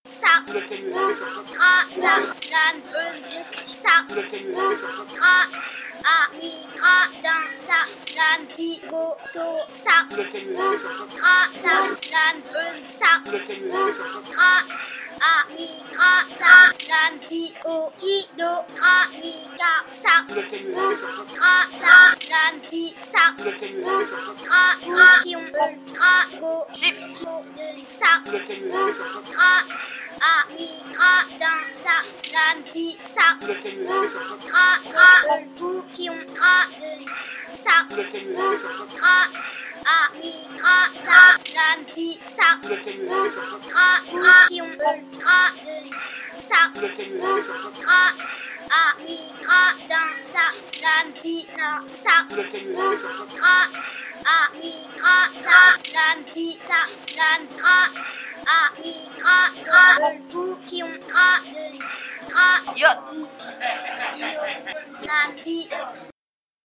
sa, ra, sa, ran, sa, ra, a, mi, ra, dan, sa, ran, i, go, to, sa, ra, sa, ran, sa, ra, a, mi, ra, sa, ran, i, o, ki, do, ra, mi, ga, sa, ra, sa, ran, i, sa, ra, u, kium, ra, go, Chip. sa, ra, a, mi, ra, dan, sa, ran, i, sa, ra, u, kium, ra, sa, ra, a, mi, ra, sa, ran, i, sa, ra, u, kium, ra, sa, ra, a, mi, ra, dan, sa, ran, i, na, sa, ra, a, mi, ra, sa, ran, i, sa, ran, ra, a, mi, ra, u, kium, ra, Yot. i, nan, i,